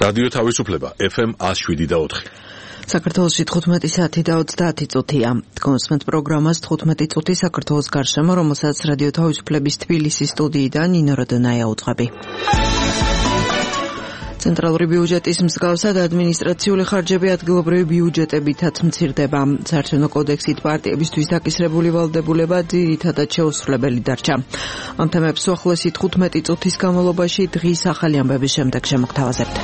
რადიო თავისუფლება FM 107.4. საქართველოში 15 საათი და 30 წუთია. კონსმენტ პროგრამას 15 წუთი საქართველოს გარშემო, რომელსაც რადიო თავისუფლების თბილისის სტუდიიდან ნინო როდონაია უძღვები. ცენტრალური ბიუჯეტის მსგავსად ადმინისტრაციული ხარჯები ადგილობრივი ბიუჯეტებითაც მცირდება. საარჩევნო კოდექსით პარტიებისთვის დაკისრებული ვალდებულება ძირითადად შეუსრულებელი დარჩა. ამ თემებს უახლოესი 15 წუთის განმავლობაში დღის ახალი ამბების შემდეგ შემოგთავაზებთ.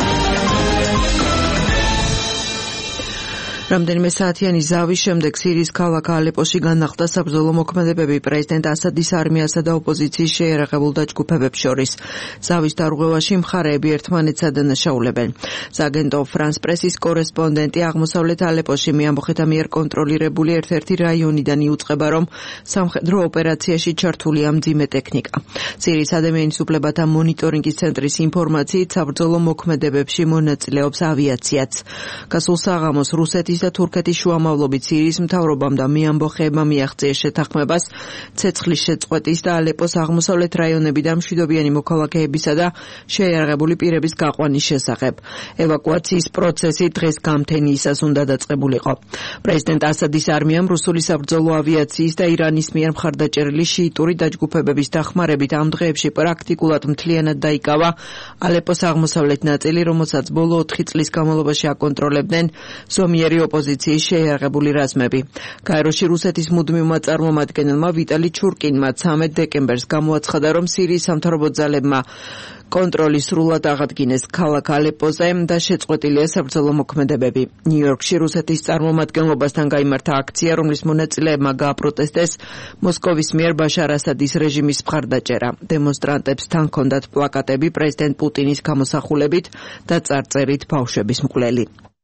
რამდენიმე საათიანი ზავის შემდეგ სირიის ქალაქ ალეპოში განახლდა საბრძოლო მოქმედებები პრეზიდენტ ასადის არმიასა და ოპოზიციის შეიარაღებულ დაჯგუფებებს შორის. ზავის დარღვევაში მხარეები ერთმანეთს ადანაშაულებენ. სააგენტო ფრანს პრესის კორესპონდენტი აღმოსავლეთ ალეპოში მეამბოხეთა მიერ კონტროლირებული ერთ-ერთი რაიონიდან იუწყება, რომ სამხედრო ოპერაციაში ჩართულია მძიმე ტექნიკა. სირიის ადამიანის უფლებათა მონიტორინგის ცენტრის ინფორმაციით საბრძოლო მოქმედებებში მონაწილეობს ავიაციაც. გასულ საღამოს რუსეთის და თურქეთის შუამავლობით სირიის მთავრობამ და მეამბოხეებმა მიაღწიეს შეთანხმებას ცეცხლის შეწყვეტის და ალეპოს აღმოსავლეთ რაიონებიდან მშვიდობიანი მოქალაქეებისა და შეიარაღებული პირების გაყვანის შესახებ. ევაკუაციის პროცესი დღეს გამთენიისას უნდა დაწყებულიყო. პრეზიდენტ ასადის არმიამ რუსული საბრძოლო ავიაციის და ირანის მიერ მხარდაჭერილი შიიტური დაჯგუფებების დახმარებით ამ დღეებში პრაქტიკულად მთლიანად დაიკავა ალეპოს აღმოსავლეთ ნაწილი, რომელსაც ბოლო 4 წლის განმავლობაში აკონტროლებდნენ ზომიერი ოპოზიციის შეიარაღებული რაზმები. გაეროში რუსეთის მუდმივმა წარმომადგენელმა ვიტალი ჩურკინმა 13 დეკემბერს გამოაცხადა, რომ სირიის სამთავრობო ძალებმა კონტროლი სრულად აღადგინეს ქალაქ ალეპოზე და შეწყვეტილია საბრძოლო მოქმედებები. ნიუ-იორკში რუსეთის წარმომადგენლობასთან გაიმართა აქცია, რომლის მონაწილეებმა გააპროტესტეს მოსკოვის მიერ ბაშარ ასადის რეჟიმის მხარდაჭერა. დემონსტრანტებს თან ჰქონდათ პლაკატები პრეზიდენტ პუტინის გამოსახულებით და წარწერით ბავშვების მკვლელი.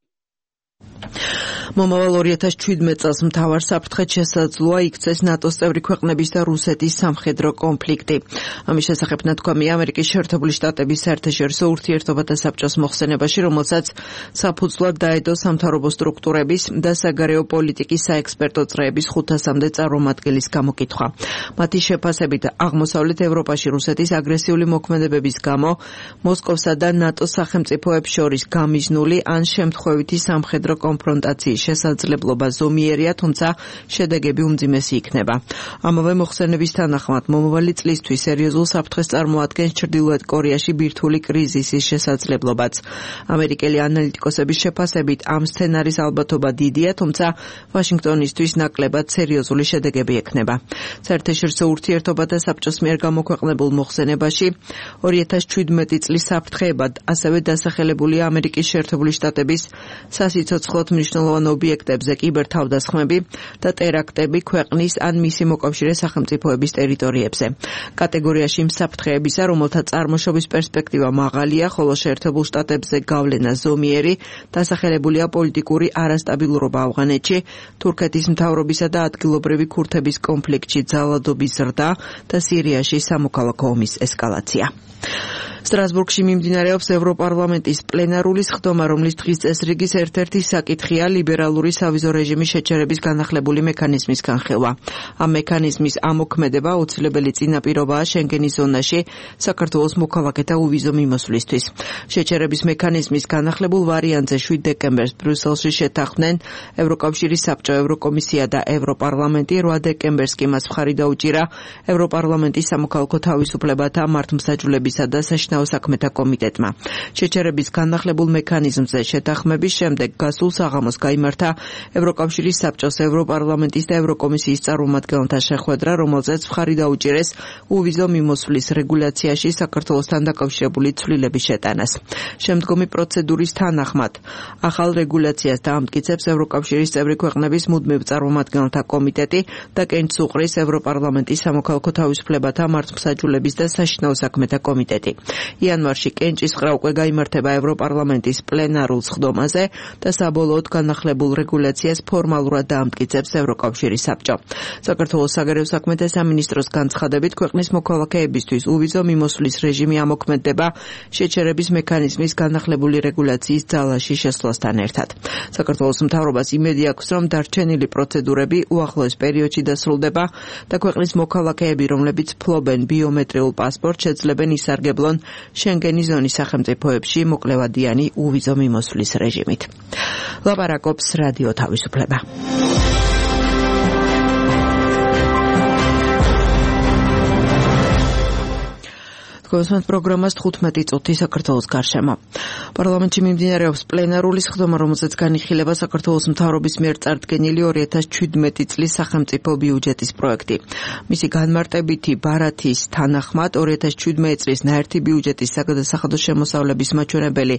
მომავალ 2017 წელს მთავარ საფრთხედ შესაძლოა იქცეს ნატოს წევრი ქვეყნების და რუსეთის სამხედრო კონფლიქტი. ამის შესახებ ნათქვამია ამერიკის შეერთებული შტატების საერთაშორისო ურთიერთობათა საბჭოს მოხსენებაში, რომელსაც საფუძვლად დაედო სამთავრობო სტრუქტურების და საგარეო პოლიტიკის საექსპერტო წრეების 500-მდე წარმომადგენლის გამოკითხვა. მათი შეფასებით, აღმოსავლეთ ევროპაში რუსეთის აგრესიული მოქმედებების გამო მოსკოვსა და ნატოს სახელმწიფოებს შორის გამიზნული ან შემთხვევითი სამხედრო კონფრონტაციის შესაძლებლობა ზომიერია, თუმცა შედეგები უმძიმესი იქნება. ამავე მოხსენების თანახმად, მომავალი წლისთვის სერიოზულ საფრთხეს წარმოადგენს ჩრდილოეთ კორეაში ბირთვული კრიზისის შესაძლებლობაც. ამერიკელი ანალიტიკოსების შეფასებით, ამ სცენარის ალბათობა დიდია, თუმცა ვაშინგტონისთვის ნაკლებად სერიოზული შედეგები ექნება. საერთაშორისო ურთიერთობათა საბჭოს მიერ გამოქვეყნებულ მოხსენებაში 2017 წლის საფრთხეებად ასევე დასახელებულია ამერიკის შეერთებული შტატების სასიცოცხლოდ მნიშვნელოვან ობიექტებზე კიბერთავდასხმები და ტერაქტები ქვეყნის ან მისი მოკავშირე სახელმწიფოების ტერიტორიებზე. კატეგორიაში საფრთხეებისა, რომელთა წარმოშობის პერსპექტივა მაღალია, ხოლო შეერთებულ შტატებზე გავლენა ზომიერი, დასახელებულია პოლიტიკური არასტაბილურობა ავღანეთში, თურქეთის მთავრობისა და ადგილობრივი ქურთების კონფლიქტში ძალადობის ზრდა და სირიაში სამოქალაქო ომის ესკალაცია. სტრასბურგში მიმდინარეობს ევროპარლამენტის პლენარული სხდომა, რომლის დღის წესრიგის ერთ-ერთი საკითხია ლიბერალური სავიზო რეჟიმის შეჩერების განახლებული მექანიზმის განხილვა. ამ მექანიზმის ამოქმედება აუცილებელი წინაპირობაა შენგენის ზონაში საქართველოს მოქალაქეთა უვიზო მიმოსვლისთვის. შეჩერების მექანიზმის განახლებულ ვარიანტზე 7 დეკემბერს ბრიუსელში შეთანხმდნენ ევროკავშირის საბჭო, ევროკომისია და ევროპარლამენტი. 8 დეკემბერს კი მას მხარი დაუჭირა ევროპარლამენტის სამოქალაქო თავისუფლებათა მართლმსაჯულებისა და საშინაო საქმეთა კომიტეტმა. შეჩერების განახლებულ მექანიზმზე შეთანხმების შემდეგ გასულ საღამოს გაიმართა ევროკავშირის საბჭოს, ევროპარლამენტის და ევროკომისიის წარმომადგენელთა შეხვედრა, რომელზეც მხარი დაუჭირეს უვიზო მიმოსვლის რეგულაციაში საქართველოსთან დაკავშირებული ცვლილების შეტანას. შემდგომი პროცედურის თანახმად ახალ რეგულაციას დაამტკიცებს ევროკავშირის წევრი ქვეყნების მუდმივ წარმომადგენელთა კომიტეტი და კენჭს უყრის ევროპარლამენტის სამოქალაქო თავისუფლებათა მართლმსაჯულების და საშინაო საქმეთა კომიტეტი. იანვარში კენჭისყრა უკვე გაიმართება ევროპარლამენტის პლენარულ სხდომაზე და საბოლოოდ განახლებულ რეგულაციას ფორმალურად დაამტკიცებს ევროკავშირის საბჭო. საქართველოს საგარეო საქმეთა სამინისტროს განცხადებით, ქვეყნის მოქალაქეებისთვის უვიზო მიმოსვლის რეჟიმი ამოქმედდება შეჩერების მექანიზმის განახლებული რეგულაციის ძალაში შესვლასთან ერთად. საქართველოს მთავრობას იმედი აქვს, რომ დარჩენილი პროცედურები უახლოეს პერიოდში დასრულდება და ქვეყნის მოქალაქეები, რომლებიც ფლობენ ბიომეტრიულ პასპორტს, შეძლებენ ისარგებლონ შენგენის ზონის სახელმწიფოებში მოკლევადიანი უვიზო მიმოსვლის რეჟიმით. ლაპარაკობს რადიო თავისუფლება. კონსულტ პროგრამას 15 წუთი საქართველოს გარშემო. პარლამენტში მიმდინარეობს პლენარული სხდომა, რომელზეც განიხილება საქართველოს მთავრობის მიერ წარდგენილი 2017 წლის სახელმწიფო ბიუჯეტის პროექტი. მისი განმარტებითი ბარათის თანახმად 2017 წლის ნაერთი ბიუჯეტის საგადასახადო შემოსავლების მაჩვენებელი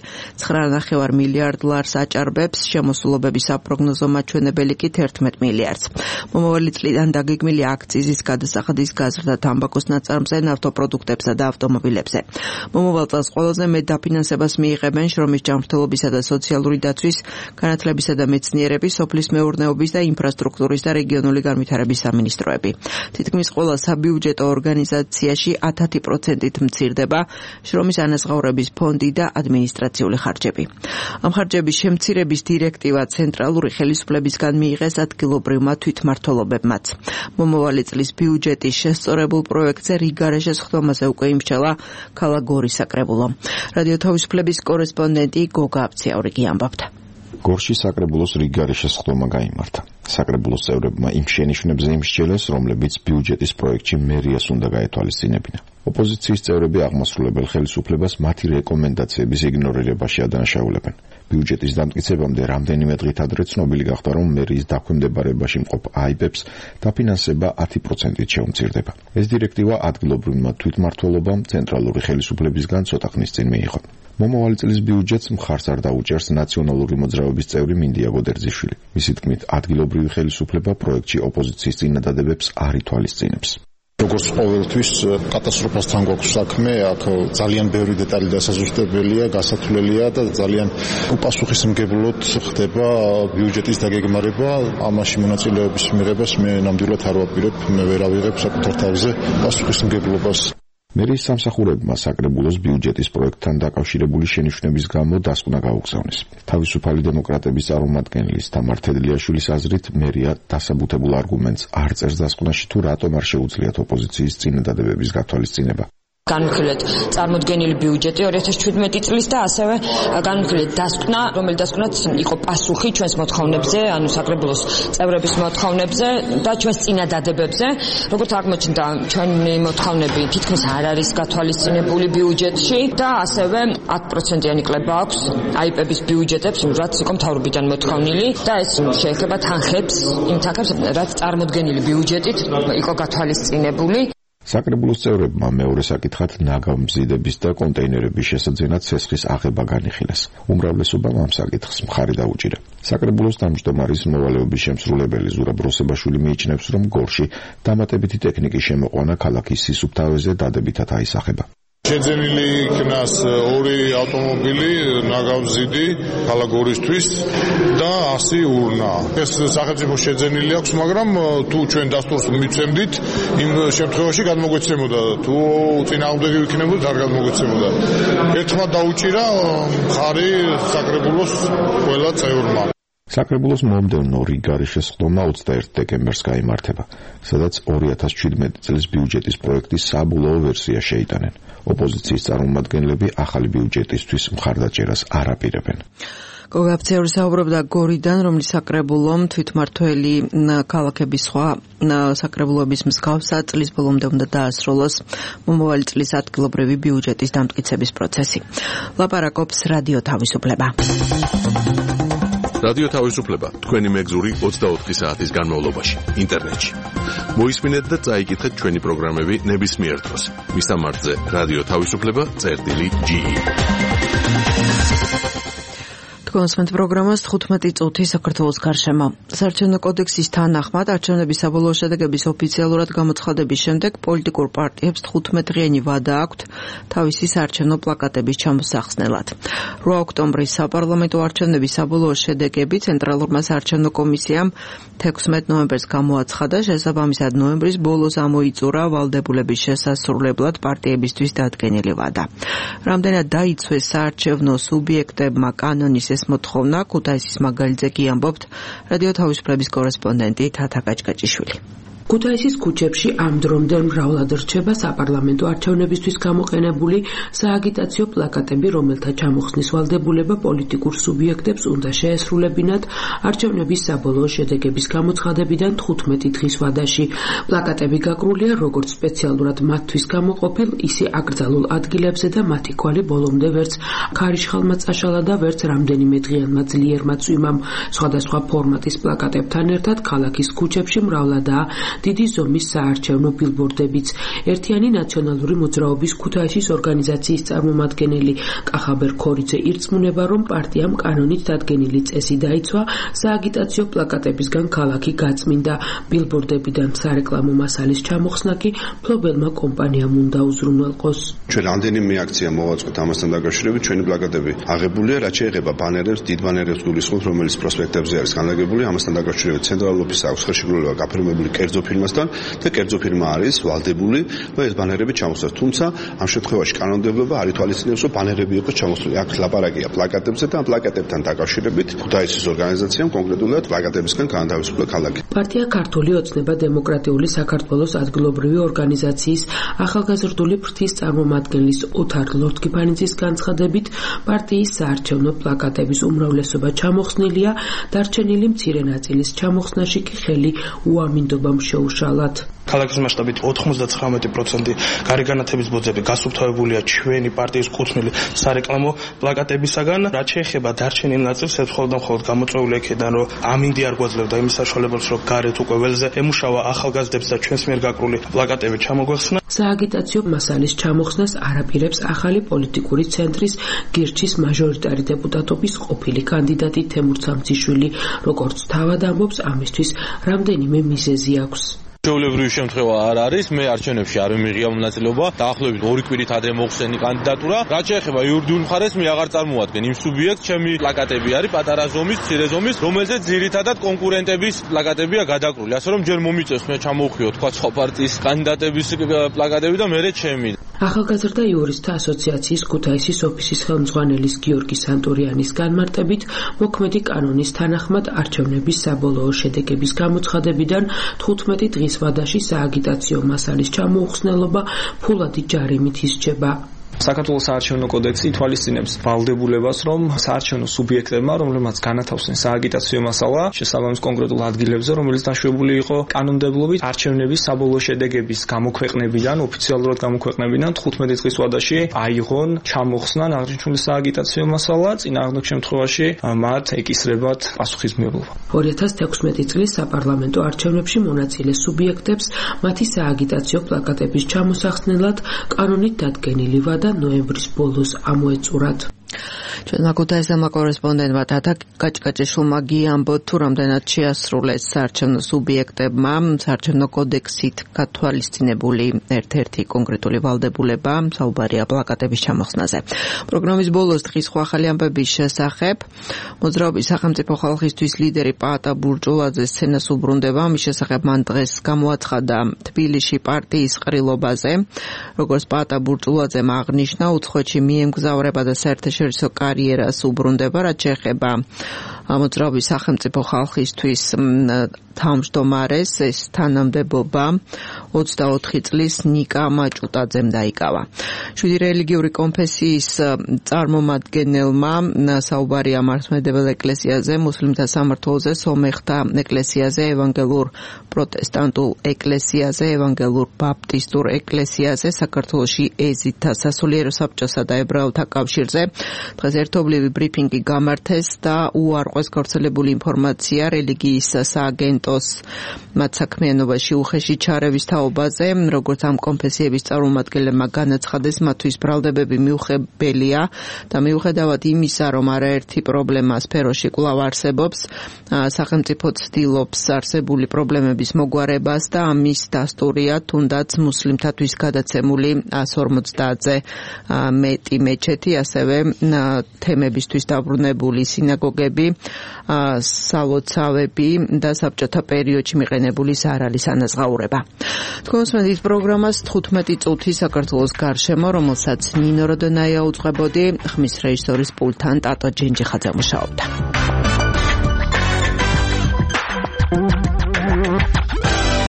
9.5 მილიარდ ლარს აჭარბებს, შემოსულობების საპროგნოზო მაჩვენებელი კი 11 მილიარდს. მომავალი წლიდან დაგეგმილი აქციზის გადასახადის გაზრდა თამბაქოს ნაწარმზე, ნავთობპროდუქტებსა და ავტომობილებზე. მომავალ წელს ყველაზე მეტ დაფინანსებას მიიღებენ შრომის ჯანმრთელობისა და სოციალური დაცვის, განათლებისა და მეცნიერების, სოფლის მეურნეობის და ინფრასტრუქტურის და რეგიონული განვითარების სამინისტროები. თითქმის ყველა საბიუჯეტო ორგანიზაციაში 10%-ით მცირდება შრომის ანაზღაურების ფონდი და ადმინისტრაციული ხარჯები. ამ ხარჯების შემცირების დირექტივა ცენტრალური ხელისუფლებისგან მიიღეს ადგილობრივმა თვითმმართველობებმაც. მომავალი წლის ბიუჯეტის შესწორებულ პროექტზე რიგარეშე სხდომაზე უკვე იმსჯელა ქალაქ გორის საკრებულო. რადიო თავისუფლების კორესპონდენტი გოგა აბციაურიგი ამბობდა. გორში საკრებულოს რიგარეშე სხდომა გაიმართა. საკრებულოს წევრებმა იმ შენიშვნებზე იმსჯელეს, რომლებიც ბიუჯეტის პროექტში მერიას უნდა გაეთვალისწინებინა. ოპოზიციის წევრები აღმასრულებელ ხელისუფლებას მათი რეკომენდაციების იგნორირებაში ადანაშაულებენ. ბიუჯეტის დამტკიცებამდე რამდენიმე დღით ადრე ცნობილი გახდა, რომ მერიის დაქვემდებარებაში მყოფ აიბებს დაფინანსება 10%-ით შეუმცირდება. ეს დირექტივა ადგილობრივმა თვითმმართველობამ ცენტრალური ხელისუფლებისგან ცოტა ხნის წინ მიიღო. მომავალი წლის ბიუჯეტს მხარს არ დაუჭერს ნაციონალური მოძრაობის წევრი მინდია გოდერძიშვილი. მისი თქმით, ადგილობრივი ხელისუფლება პროექტში ოპოზიციის წინადადებებს არ ითვალისწინებს. როგორც ყოველთვის კატასტროფასთან გვაქვს საქმე, აქ ძალიან ბევრი დეტალი დასაზუსტებელია, გასათვლელია და ძალიან უპასუხისმგებლოდ ხდება ბიუჯეტის დაგეგმარება. ამაში მონაწილეობის მიღებას მე ნამდვილად არ ვაპირებ, მე ვერ ავიღებ საკუთარ თავზე პასუხისმგებლობას. მერიის სამსახურებმა საკრებულოს ბიუჯეტის პროექტთან დაკავშირებული შენიშვნების გამო დასკვნა გაუგზავნეს. თავისუფალი დემოკრატების წარმომადგენლის თამარ თედლიაშვილის აზრით, მერია დასაბუთებულ არგუმენტს არ წერს დასკვნაში, თუ რატომ არ შეუძლიათ ოპოზიციის წინადადებების გათვალისწინება. განვიხილეთ წარმოდგენილი ბიუჯეტი 2017 წლის და ასევე განვიხილეთ დასკვნა, რომელიც დასკვნაც იყო პასუხი ჩვენს მოთხოვნებზე, ანუ საკრებულოს წევრების მოთხოვნებზე და ჩვენს წინადადებებზე. როგორც აღმოჩნდა, ჩვენი მოთხოვნები თითქმის არ არის გათვალისწინებული ბიუჯეტში და ასევე 10%-იანი კლება აქვს აიპების ბიუჯეტებს, რაც იყო მთავრობიდან მოთხოვნილი და ეს შეეხება თანხებს, იმ თანხებს, რაც წარმოდგენილი ბიუჯეტით იყო გათვალისწინებული. საკრებულოს წევრებმა მეორე საკითხად ნაგავმზიდების და კონტეინერების შესაძენად ცესხის აღება განიხილეს. უმრავლესობამ ამ საკითხს მხარი დაუჭირა. საკრებულოს თავმჯდომარის მოვალეობის შემსრულებელი ზურაბ როსებაშვილი მიიჩნევს, რომ გორში დამატებითი ტექნიკის შემოყვანა ქალაქის სისუფთავეზე დადებითად აისახება. შეძენილი იქნას 2 ავტომობილი ნაგავმზიდი ქალაქ გორისთვის და 100 ურნა. ეს სახელმწიფო შეძენილი აქვს, მაგრამ თუ ჩვენ დასტურს მიცემდით, იმ შემთხვევაში გადმოგვეცემოდა. თუ წინააღმდეგი ვიქნებოდით, არ გადმოგვეცემოდა. ერთხმად დაუჭირა მხარი საკრებულოს ყველა წევრმა. საკრებულოს მომდევნო რიგარეშე სხდომა 21 დეკემბერს გაიმართება, სადაც 2017 წლის ბიუჯეტის პროექტის საბოლოო ვერსია შეიტანენ. ოპოზიციის წარმომადგენლები ახალი ბიუჯეტისთვის მხარდაჭერას არ აპირებენ. გოგა აბციაური საუბრობდა გორიდან, რომლის საკრებულომ თვითმმართველი ქალაქების სხვა საკრებულოების მსგავსად წლის ბოლომდე უნდა დაასრულოს მომავალი წლის ადგილობრივი ბიუჯეტის დამტკიცების პროცესი. ლაპარაკობს რადიო თავისუფლება. რადიო თავისუფლება, თქვენი მეგზური 24 საათის განმავლობაში, ინტერნეტში. მოისმინეთ და წაიკითხეთ ჩვენი პროგრამები ნებისმიერ დროს. მისამართზე რადიო თავისუფლება.ge. კონსულტ პროგრამას 15 წუთი საქართველოს გარშემო. საარჩევნო კოდექსის თანახმად არჩევნების საბოლოო შედეგების ოფიციალურად გამოცხადების შემდეგ პოლიტიკურ პარტიებს 15-დღიანი ვადა აქვთ თავისი საარჩევნო პლაკატების ჩამოსახსნელად. 8 ოქტომბრის საპარლამენტო არჩევნების საბოლოო შედეგები ცენტრალურმა საარჩევნო კომისიამ 16 ნოემბერს გამოაცხადა, შესაბამისად ნოემბრის ბოლოს ამოიწურა ვალდებულების შესასრულებლად პარტიებისთვის დადგენილი ვადა. რამდენად დაიცვეს საარჩევნო სუბიექტებმა კანონის ეს მოთხოვნა, ქუთაისის მაგალითზე კი ამბობთ რადიო თავისუფლების კორესპონდენტი თათა კაჭკაჭიშვილი. ქუთაისის ქუჩებში ამ დრომდე მრავლად რჩება საპარლამენტო არჩევნებისთვის გამოყენებული სააგიტაციო პლაკატები, რომელთა ჩამოხსნის ვალდებულება პოლიტიკურ სუბიექტებს უნდა შეესრულებინათ არჩევნების საბოლოო შედეგების გამოცხადებიდან 15 დღის ვადაში. პლაკატები გაკრულია როგორც სპეციალურად მათთვის გამოყოფილ, ისე აკრძალულ ადგილებზე და მათი კვალი ბოლომდე ვერც ქარიშხალმა წაშალა და ვერც რამდენიმე დღიანმა ძლიერმა წვიმამ. სხვადასხვა ფორმატის პლაკატებთან ერთად ქალაქის ქუჩებში მრავლადაა დიდი ზომის საარჩევნო ბილბორდებიც. ერთიანი ნაციონალური მოძრაობის ქუთაისის ორგანიზაციის წარმომადგენელი კახაბერ ქორიძე ირწმუნება, რომ პარტიამ კანონით დადგენილი წესი დაიცვა სააგიტაციო პლაკატებისგან ქალაქი გაწმინდა. ბილბორდებიდან სარეკლამო მასალის ჩამოხსნა კი ფლობელმა კომპანიამ უნდა უზრუნველყოს. ჩვენ რამდენიმე აქცია მოვაწყოთ ამასთან დაკავშირებით, ჩვენი პლაკატები აღებულია, რაც შეეხება ბანერებს, დიდ ბანერებს გულისხმობთ, რომელიც პროსპექტებზე არის განლაგებული. ამასთან დაკავშირებით ცენტრალურ ოფისს აქვს ხელშეკრულება გაფორმებული კერძო ფირმასთან და კერძო ფირმა არის ვალდებული ეს ბანერები ჩამოხსნას. თუმცა ამ შემთხვევაში კანონმდებლობა არ ითვალისწინებს, რომ ბანერები იყოს ჩამოხსნილი. აქ ლაპარაკია პლაკატებზე და ამ პლაკატებთან დაკავშირებით ქუთაისის ორგანიზაციამ კონკრეტულად პლაკატებისგან გაანთავისუფლა ქალაქი. პარტია ქართული ოცნება დემოკრატიული საქართველოს ადგილობრივი ორგანიზაციის ახალგაზრდული ფრთის წარმომადგენლის ოთარ ლორთქიფანიძის განცხადებით, პარტიის საარჩევნო პლაკატების უმრავლესობა ჩამოხსნილია, დარჩენილი მცირე ნაწილის ჩამოხსნაში კი ხელი უამინდობამ შეუშალათ. ქალაქის მასშტაბით 99% გარეგანათების ბოძები გასუფთავებულია ჩვენი პარტიის კუთვნილი სარეკლამო პლაკატებისაგან. რაც შეეხება დარჩენილ ნაწილს, ეს მხოლოდ გამოწვეული იქიდან, რომ ამინდი არ გვაძლევდა იმის საშუალებას, რომ გარეთ უკვე ველზე ემუშავა ახალგაზრდებს და ჩვენს მიერ გაკრული პლაკატები ჩამოგვახსნა. სააგიტაციო მასალის ჩამოხსნას არაპირებს ახალი პოლიტიკური ცენტრის გირჩის მაჟორიტარი დეპუტატობის ყოფილი კანდიდატი თემურ სამციშვილი. როგორც თავად ამბობს, ამისთვის რამდენიმე მიზეზი აქვს. ჩვეულებრივი შემთხვევა არ არის, მე არჩევნებში არ მიღია მონაწილეობა, დაახლოებით 2 კვირით ადრე მოხსენი კანდიდატურა. რაც შეეხება იურიდიულ მხარეს, მე აღარ წარმოვადგენ იმ სუბიექტს, ჩემი პლაკატები არის პატარა ზომის, მცირე ზომის, რომელზეც ძირითადად კონკურენტების პლაკატებია გადაკრული. ასე რომ ჯერ მომიწევს მე ჩამოვხიო თქვა სხვა პარტიის კანდიდატების პლაკატები და მერე ჩემი. ახალგაზრდა იურისტთა ასოციაციის ქუთაისის ოფისის ხელმძღვანელის გიორგი სანტურიანის განმარტებით, მოქმედი კანონის თანახმად არჩევნების საბოლოო შედეგების გამოცხადებიდან 15 დღის ვადაში სააგიტაციო მასალის ჩამოუხსნელობა ფულადი ჯარიმით ისჯება. საქართველოს საარჩევნო კოდექსი ითვალისწინებს ვალდებულებას, რომ საარჩევნო სუბიექტებმა, რომლებმაც განათავსეს სააგიტაციო მასალა შესაბამის კონკრეტულ ადგილებზე, რომელიც დაშვებული იყო კანონმდებლობით, არჩევნების საბოლოო შედეგების გამოქვეყნებიდან, ოფიციალურად გამოქვეყნებიდან 15 დღის ვადაში აიღონ, ჩამოხსნან აღნიშნული სააგიტაციო მასალა, წინააღმდეგ შემთხვევაში მათ ეკისრებათ პასუხისმგებლობა. 2016 წლის საპარლამენტო არჩევნებში მონაწილე სუბიექტებს მათი სააგიტაციო პლაკატების ჩამოსახსნელად კანონით დადგენილი ვადა ნოემბრის ბოლოს ამოეწურათ. ჩვენ ქუთაისელმა კორესპონდენტმა თათა კაჭკაჭიშვილმა გიამბოთ, თუ რამდენად შეასრულეს საარჩევნო სუბიექტებმა საარჩევნო კოდექსით გათვალისწინებული ერთ-ერთი კონკრეტული ვალდებულება, საუბარია პლაკატების ჩამოხსნაზე. პროგრამის ბოლოს დღის სხვა ახალი ამბების შესახებ მოძრაობის სახელმწიფო ხალხისთვის ლიდერი პაატა ბურჭულაძე სცენას უბრუნდება. მის შესახებ მან დღეს გამოაცხადა თბილისში პარტიის ყრილობაზე. როგორც პაატა ბურჭულაძემ აღნიშნა, უცხოეთში მიემგზავრება და საერთაშორისო კარიერას უბრუნდება, რაც შეეხება მოძრაობის სახელმწიფო ხალხისთვის თავმჯდომარეს, ეს თანამდებობა 24 წლის ნიკა მაჭუტაძემ დაიკავა. 7 რელიგიური კონფესიის წარმომადგენელმა საუბარია მართლმადიდებელ ეკლესიაზე, მუსლიმთა სამმართველოზე, სომეხთა ეკლესიაზე, evangeliურ პროტესტანტულ ეკლესიაზე, evangeliურ ბაპტისტურ ეკლესიაზე, საქართველოში ეზითა სასულიერო საბჭოსა და ებრაელთა კავშირზე. დღეს ერთობლივი ბრიფინგი გამართეს და უარყვეს გავრცელებული ინფორმაცია რელიგიის სააგენტოს მათ საქმიანობაში უხეში ჩარევის თაობაზე, როგორც ამ კონფესიების წარმომადგენლებმა განაცხადეს, მათთვის ბრალდებები მიუღებელია და მიუხედავად იმისა, რომ არაერთი პრობლემა სფეროში კვლავ არსებობს, სახელმწიფო ცდილობს არსებული პრობლემების მოგვარებას და ამის დასტურია თუნდაც მუსლიმთათვის გადაცემული 150-ზე მეტი მეჩეთი, ასევე თემებისთვის დაბრუნებული სინაგოგები, სალოცავები და საბჭოთა პერიოდში მიყენებული ზარალის ანაზღაურება. თქვენს პროგრამას 15 წუთი საქართველოს გარშემო, რომელსაც ნინო როდონაია უძღვებოდი, ხმის რეჟისორის პულტთან ტატო ჯენჯიხაძე მუშაობდა.